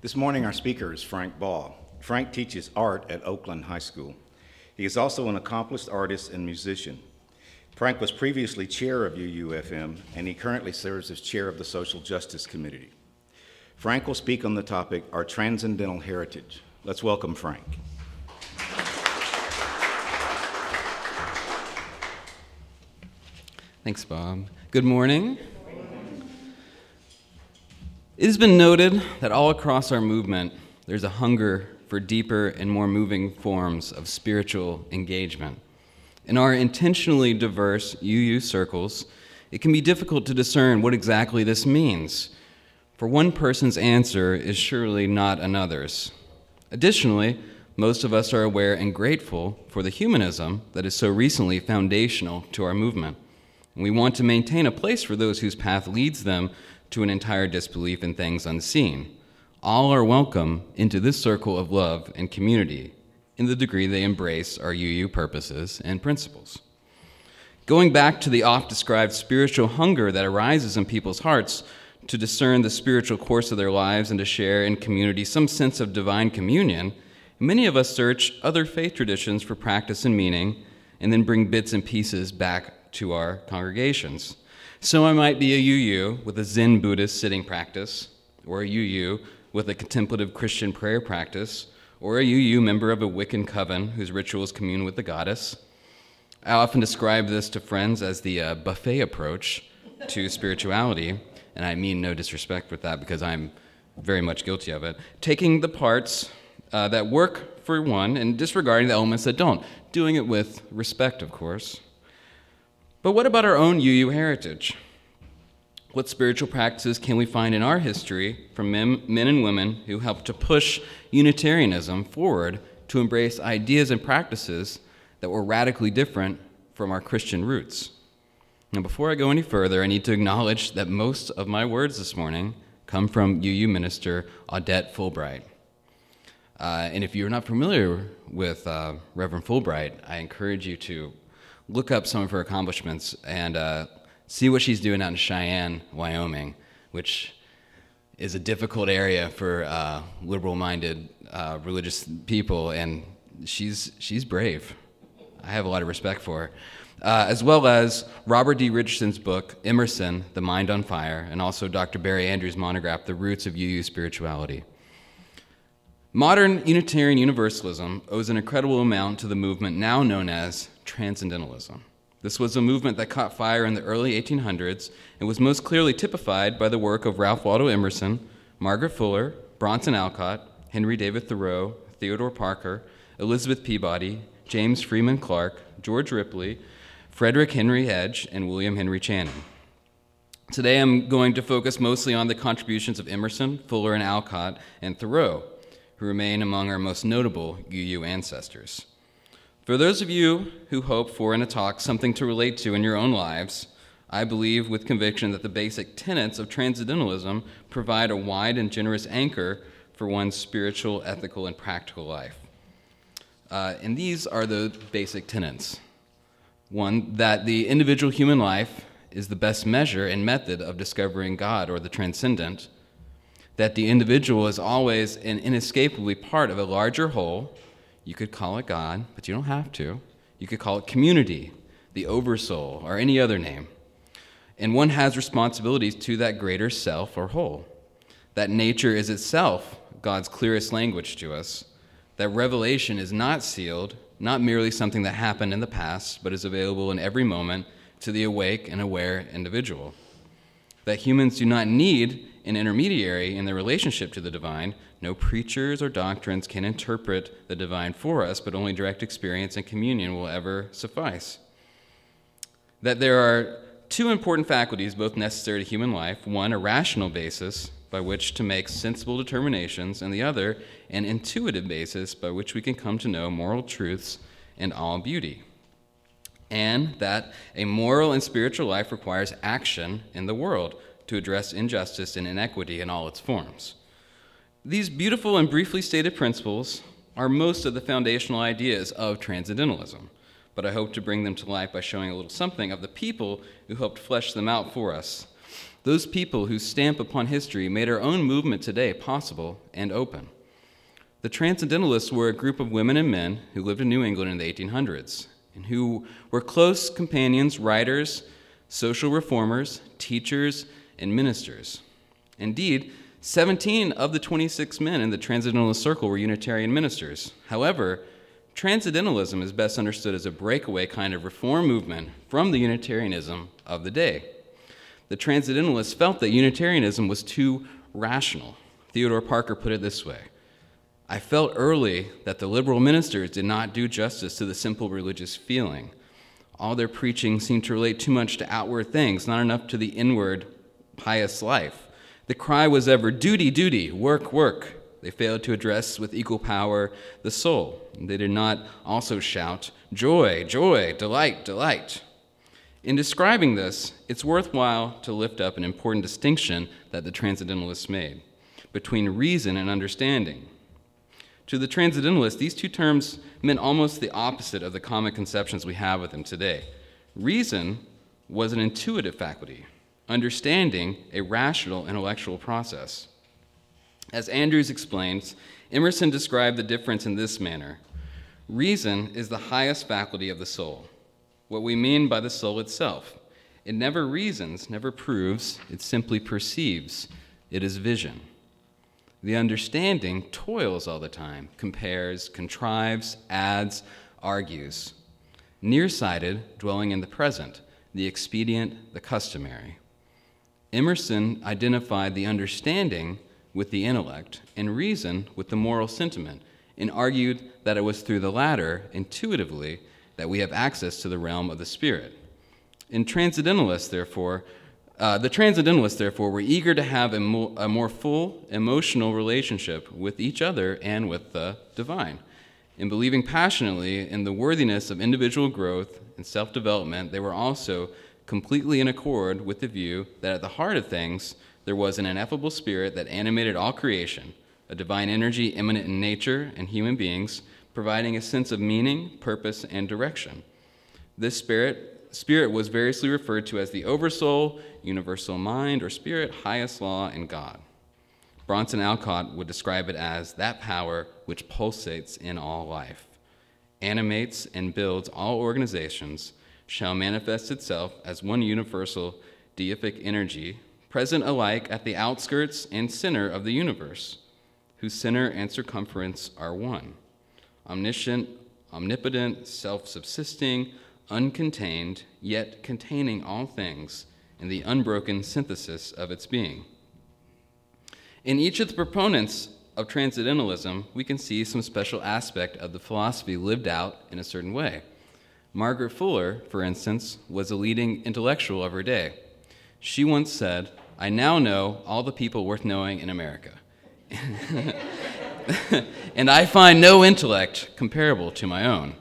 This morning, our speaker is Frank Ball. Frank teaches art at Oakland High School. He is also an accomplished artist and musician. Frank was previously chair of UUFM, and he currently serves as chair of the Social Justice Committee. Frank will speak on the topic, Our Transcendental Heritage. Let's welcome Frank. Thanks, Bob. Good morning. It has been noted that all across our movement, there's a hunger for deeper and more moving forms of spiritual engagement. In our intentionally diverse UU circles, it can be difficult to discern what exactly this means, for one person's answer is surely not another's. Additionally, most of us are aware and grateful for the humanism that is so recently foundational to our movement. And we want to maintain a place for those whose path leads them to an entire disbelief in things unseen. All are welcome into this circle of love and community in the degree they embrace our UU purposes and principles. Going back to the oft-described spiritual hunger that arises in people's hearts to discern the spiritual course of their lives and to share in community some sense of divine communion, many of us search other faith traditions for practice and meaning and then bring bits and pieces back to our congregations. So I might be a UU with a Zen Buddhist sitting practice, or a UU with a contemplative Christian prayer practice, or a UU member of a Wiccan coven whose rituals commune with the goddess. I often describe this to friends as the buffet approach to spirituality, and I mean no disrespect with that because I'm very much guilty of it. Taking the parts that work for one and disregarding the elements that don't, doing it with respect, of course. But what about our own UU heritage? What spiritual practices can we find in our history from men and women who helped to push Unitarianism forward to embrace ideas and practices that were radically different from our Christian roots? Now, before I go any further, I need to acknowledge that most of my words this morning come from UU minister Audette Fulbright. And if you're not familiar with Reverend Fulbright, I encourage you to look up some of her accomplishments and see what she's doing out in Cheyenne, Wyoming, which is a difficult area for liberal-minded religious people, and she's brave. I have a lot of respect for her. As well as Robert D. Richardson's book, Emerson, The Mind on Fire, and also Dr. Barry Andrews' monograph, The Roots of UU Spirituality. Modern Unitarian Universalism owes an incredible amount to the movement now known as Transcendentalism. This was a movement that caught fire in the early 1800s and was most clearly typified by the work of Ralph Waldo Emerson, Margaret Fuller, Bronson Alcott, Henry David Thoreau, Theodore Parker, Elizabeth Peabody, James Freeman Clarke, George Ripley, Frederick Henry Edge, and William Henry Channing. Today I'm going to focus mostly on the contributions of Emerson, Fuller, and Alcott, and Thoreau, who remain among our most notable UU ancestors. For those of you who hope for in a talk something to relate to in your own lives, I believe with conviction that the basic tenets of Transcendentalism provide a wide and generous anchor for one's spiritual, ethical, and practical life. And these are the basic tenets. One, that the individual human life is the best measure and method of discovering God or the transcendent, that the individual is always and inescapably part of a larger whole. You could call it God, but you don't have to. You could call it community, the oversoul, or any other name. And one has responsibilities to that greater self or whole. That nature is itself God's clearest language to us. That revelation is not sealed, not merely something that happened in the past, but is available in every moment to the awake and aware individual. That humans do not need an intermediary in their relationship to the divine. No preachers or doctrines can interpret the divine for us, but only direct experience and communion will ever suffice. That there are two important faculties, both necessary to human life. One, a rational basis by which to make sensible determinations, and the other, an intuitive basis by which we can come to know moral truths and all beauty. And that a moral and spiritual life requires action in the world to address injustice and inequity in all its forms. These beautiful and briefly stated principles are most of the foundational ideas of Transcendentalism, but I hope to bring them to life by showing a little something of the people who helped flesh them out for us. those people whose stamp upon history made our own movement today possible and open. The Transcendentalists were a group of women and men who lived in New England in the 1800s and who were close companions, writers, social reformers, teachers, and ministers. Indeed, 17 of the 26 men in the Transcendentalist circle were Unitarian ministers. However, Transcendentalism is best understood as a breakaway kind of reform movement from the Unitarianism of the day. The Transcendentalists felt that Unitarianism was too rational. Theodore Parker put it this way: I felt early that the liberal ministers did not do justice to the simple religious feeling. All their preaching seemed to relate too much to outward things, not enough to the inward, pious life. The cry was ever, duty, duty, work, work. They failed to address with equal power the soul. They did not also shout, joy, joy, delight, delight. In describing this, it's worthwhile to lift up an important distinction that the Transcendentalists made between reason and understanding. To the Transcendentalists, these two terms meant almost the opposite of the common conceptions we have of them today. Reason was an intuitive faculty, understanding a rational intellectual process. As Andrews explains, Emerson described the difference in this manner. Reason is the highest faculty of the soul, what we mean by the soul itself. It never reasons, never proves, it simply perceives. It is vision. The understanding toils all the time, compares, contrives, adds, argues. Nearsighted, dwelling in the present, the expedient, the customary. Emerson identified the understanding with the intellect and reason with the moral sentiment, and argued that it was through the latter, intuitively, that we have access to the realm of the spirit. The Transcendentalists, therefore, were eager to have a more full emotional relationship with each other and with the divine. In believing passionately in the worthiness of individual growth and self-development, they were also completely in accord with the view that at the heart of things there was an ineffable spirit that animated all creation, a divine energy immanent in nature and human beings, providing a sense of meaning, purpose, and direction. This spirit was variously referred to as the Oversoul, universal mind, or spirit, highest law, and God. Bronson Alcott would describe it as that power which pulsates in all life, animates and builds all organizations, shall manifest itself as one universal deific energy, present alike at the outskirts and center of the universe, whose center and circumference are one, omniscient, omnipotent, self-subsisting, uncontained, yet containing all things in the unbroken synthesis of its being. In each of the proponents of Transcendentalism, we can see some special aspect of the philosophy lived out in a certain way. Margaret Fuller, for instance, was a leading intellectual of her day. She once said, "I now know all the people worth knowing in America." And I find no intellect comparable to my own.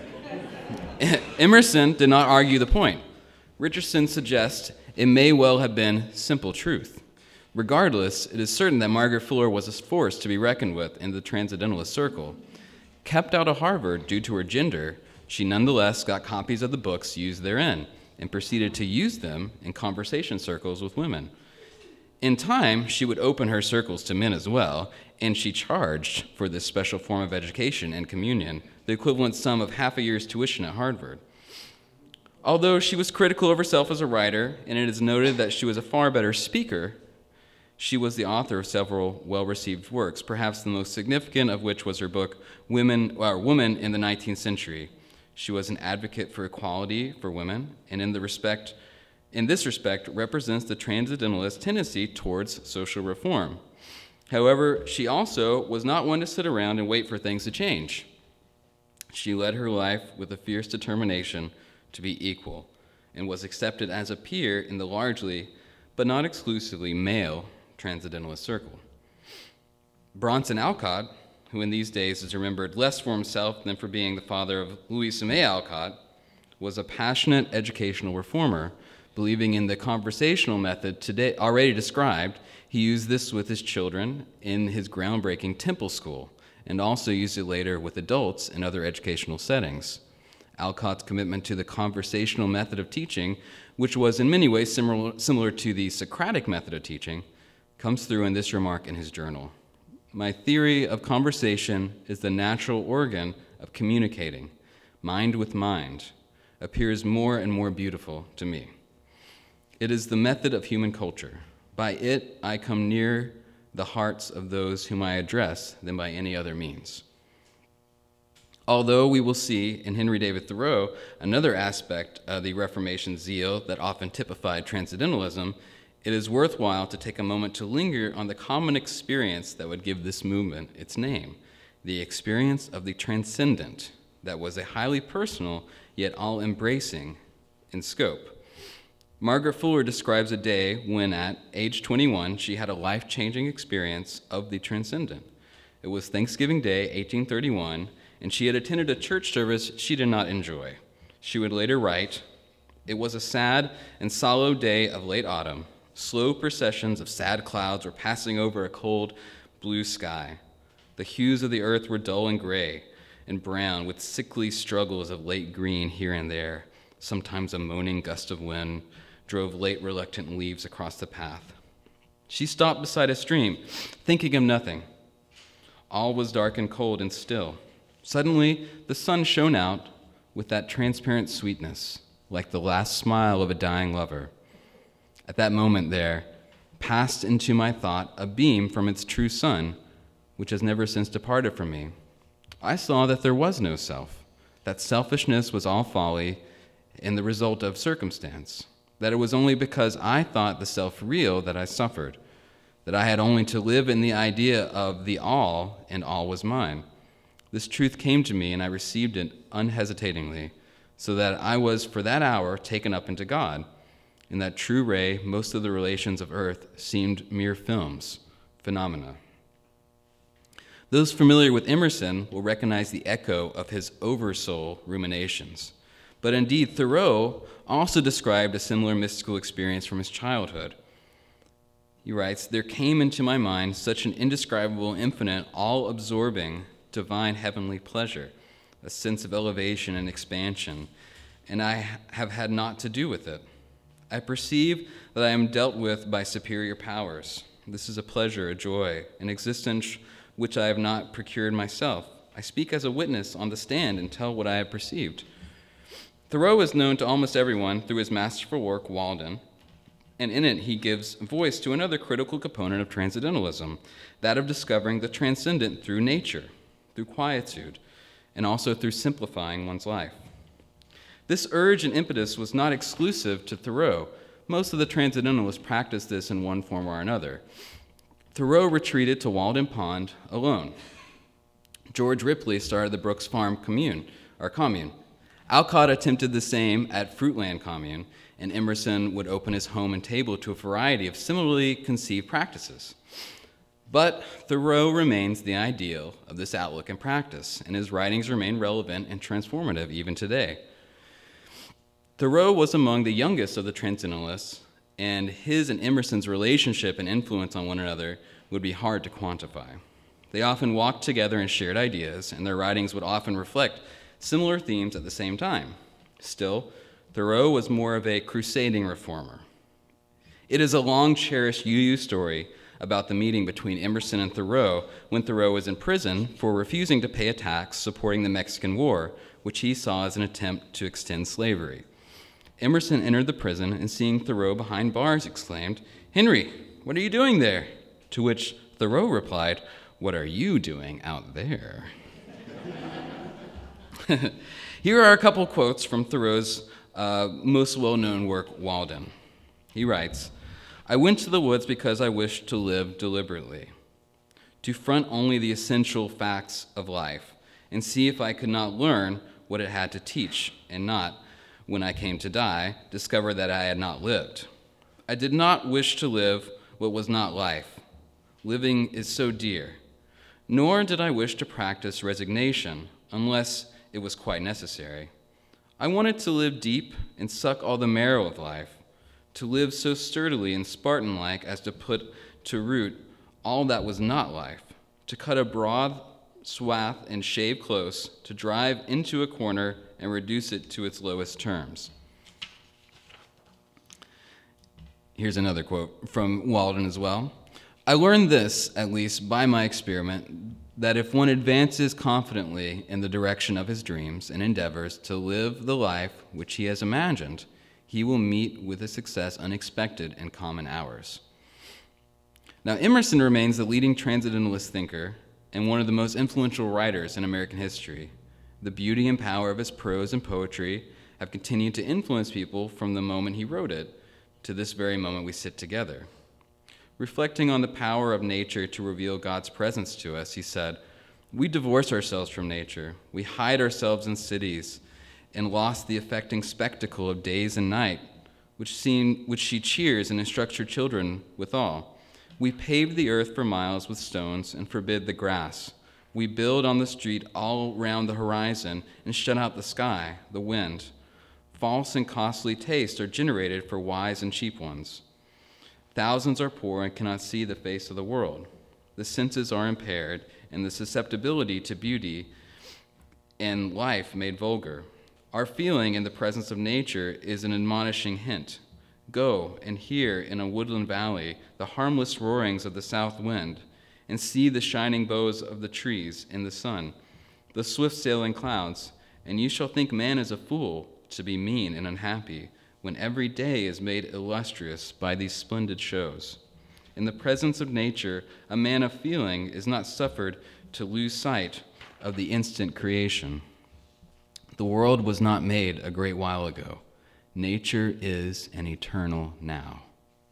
Emerson did not argue the point. Richardson suggests it may well have been simple truth. Regardless, it is certain that Margaret Fuller was a force to be reckoned with in the Transcendentalist circle. Kept out of Harvard due to her gender, she nonetheless got copies of the books used therein and proceeded to use them in conversation circles with women. In time, she would open her circles to men as well, and she charged for this special form of education and communion the equivalent sum of half a year's tuition at Harvard. Although she was critical of herself as a writer, and it is noted that she was a far better speaker, she was the author of several well-received works, perhaps the most significant of which was her book, Woman in the 19th Century. She was an advocate for equality for women, and in this respect, represents the Transcendentalist tendency towards social reform. However, she also was not one to sit around and wait for things to change. She led her life with a fierce determination to be equal, and was accepted as a peer in the largely, but not exclusively, male Transcendentalist circle. Bronson Alcott, who in these days is remembered less for himself than for being the father of Louisa May Alcott, was a passionate educational reformer, believing in the conversational method today already described. He used this with his children in his groundbreaking Temple School, and also used it later with adults in other educational settings. Alcott's commitment to the conversational method of teaching, which was in many ways similar to the Socratic method of teaching, comes through in this remark in his journal. My theory of conversation is the natural organ of communicating, mind with mind, appears more and more beautiful to me. It is the method of human culture. By it, I come near the hearts of those whom I address than by any other means. Although we will see in Henry David Thoreau another aspect of the Reformation zeal that often typified transcendentalism, it is worthwhile to take a moment to linger on the common experience that would give this movement its name, the experience of the transcendent, that was a highly personal yet all-embracing in scope. Margaret Fuller describes a day when, at age 21, she had a life-changing experience of the transcendent. It was Thanksgiving Day, 1831, and she had attended a church service she did not enjoy. She would later write, "It was a sad and sallow day of late autumn. Slow processions of sad clouds were passing over a cold blue sky. The hues of the earth were dull and gray and brown, with sickly struggles of late green here and there. Sometimes a moaning gust of wind drove late reluctant leaves across the path. She stopped beside a stream, thinking of nothing. All was dark and cold and still. Suddenly, the sun shone out with that transparent sweetness, like the last smile of a dying lover. At that moment there passed into my thought a beam from its true sun, which has never since departed from me. I saw that there was no self, that selfishness was all folly and the result of circumstance, that it was only because I thought the self real that I suffered, that I had only to live in the idea of the all, and all was mine. This truth came to me, and I received it unhesitatingly, so that I was for that hour taken up into God. In that true ray, most of the relations of earth seemed mere films, phenomena." Those familiar with Emerson will recognize the echo of his oversoul ruminations. But indeed, Thoreau also described a similar mystical experience from his childhood. He writes, "There came into my mind such an indescribable, infinite, all-absorbing, divine heavenly pleasure, a sense of elevation and expansion, and I have had naught to do with it. I perceive that I am dealt with by superior powers. This is a pleasure, a joy, an existence which I have not procured myself. I speak as a witness on the stand and tell what I have perceived." Thoreau is known to almost everyone through his masterful work, Walden, and in it he gives voice to another critical component of transcendentalism, that of discovering the transcendent through nature, through quietude, and also through simplifying one's life. This urge and impetus was not exclusive to Thoreau. Most of the transcendentalists practiced this in one form or another. Thoreau retreated to Walden Pond alone. George Ripley started the Brooks Farm commune. Alcott attempted the same at Fruitland Commune, and Emerson would open his home and table to a variety of similarly conceived practices. But Thoreau remains the ideal of this outlook and practice, and his writings remain relevant and transformative even today. Thoreau was among the youngest of the transcendentalists, and his and Emerson's relationship and influence on one another would be hard to quantify. They often walked together and shared ideas, and their writings would often reflect similar themes at the same time. Still, Thoreau was more of a crusading reformer. It is a long-cherished UU story about the meeting between Emerson and Thoreau when Thoreau was in prison for refusing to pay a tax supporting the Mexican War, which he saw as an attempt to extend slavery. Emerson entered the prison and, seeing Thoreau behind bars, exclaimed, "Henry, what are you doing there?" To which Thoreau replied, "What are you doing out there?" Here are a couple quotes from Thoreau's most well-known work, Walden. He writes, "I went to the woods because I wished to live deliberately, to front only the essential facts of life, and see if I could not learn what it had to teach, and not, when I came to die, discover that I had not lived. I did not wish to live what was not life. Living is so dear. Nor did I wish to practice resignation, unless it was quite necessary. I wanted to live deep and suck all the marrow of life, to live so sturdily and Spartan-like as to put to root all that was not life, to cut a broad swath and shave close, to drive into a corner and reduce it to its lowest terms. Here's another quote from Walden as well. I learned this, at least by my experiment, that if one advances confidently in the direction of his dreams and endeavors to live the life which he has imagined, he will meet with a success unexpected in common hours. Now, Emerson remains the leading transcendentalist thinker and one of the most influential writers in American history. The beauty and power of his prose and poetry have continued to influence people from the moment he wrote it to this very moment we sit together. Reflecting on the power of nature to reveal God's presence to us, he said, "We divorce ourselves from nature. We hide ourselves in cities and lost the affecting spectacle of days and night, which she cheers and instructs her children withal. We pave the earth for miles with stones and forbid the grass. We build on the street all round the horizon and shut out the sky, the wind. False and costly tastes are generated for wise and cheap ones. Thousands are poor and cannot see the face of the world. The senses are impaired, and the susceptibility to beauty and life made vulgar. Our feeling in the presence of nature is an admonishing hint. Go and hear in a woodland valley the harmless roarings of the south wind, and see the shining bows of the trees in the sun, the swift-sailing clouds, and you shall think man is a fool to be mean and unhappy, when every day is made illustrious by these splendid shows. In the presence of nature, a man of feeling is not suffered to lose sight of the instant creation. The world was not made a great while ago. Nature is an eternal now."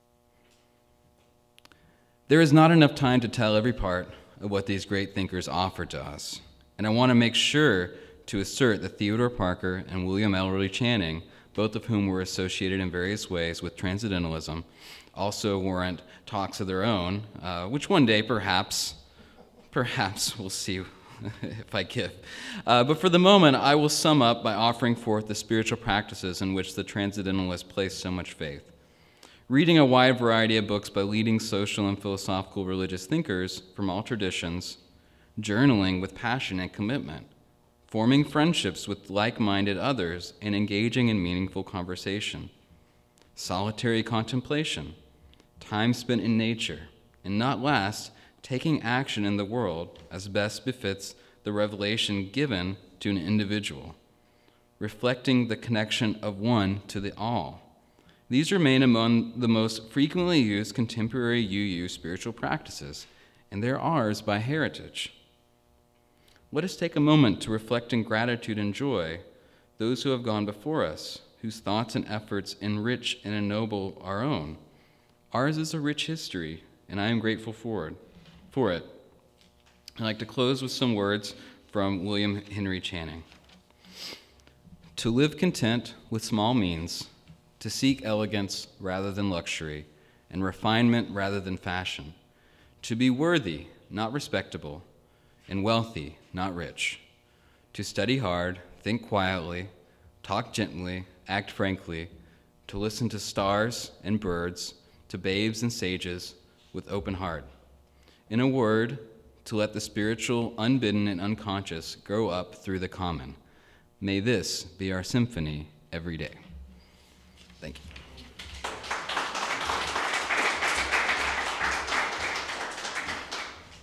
There is not enough time to tell every part of what these great thinkers offered to us, and I want to make sure to assert that Theodore Parker and William Ellery Channing, both of whom were associated in various ways with Transcendentalism, also warrant talks of their own, which one day perhaps we'll see if I give. But for the moment, I will sum up by offering forth the spiritual practices in which the Transcendentalists place so much faith. Reading a wide variety of books by leading social and philosophical religious thinkers from all traditions, journaling with passion and commitment, forming friendships with like-minded others, and engaging in meaningful conversation, solitary contemplation, time spent in nature, and not last, taking action in the world as best befits the revelation given to an individual, reflecting the connection of one to the all. These remain among the most frequently used contemporary UU spiritual practices, and they're ours by heritage. Let us take a moment to reflect in gratitude and joy those who have gone before us, whose thoughts and efforts enrich and ennoble our own. Ours is a rich history, and I am grateful for it. I'd like to close with some words from William Henry Channing. To live content with small means, to seek elegance rather than luxury, and refinement rather than fashion, to be worthy, not respectable, and wealthy, not rich, to study hard, think quietly, talk gently, act frankly, to listen to stars and birds, to babes and sages with open heart. In a word, to let the spiritual, unbidden, and unconscious grow up through the common. May this be our symphony every day. Thank you.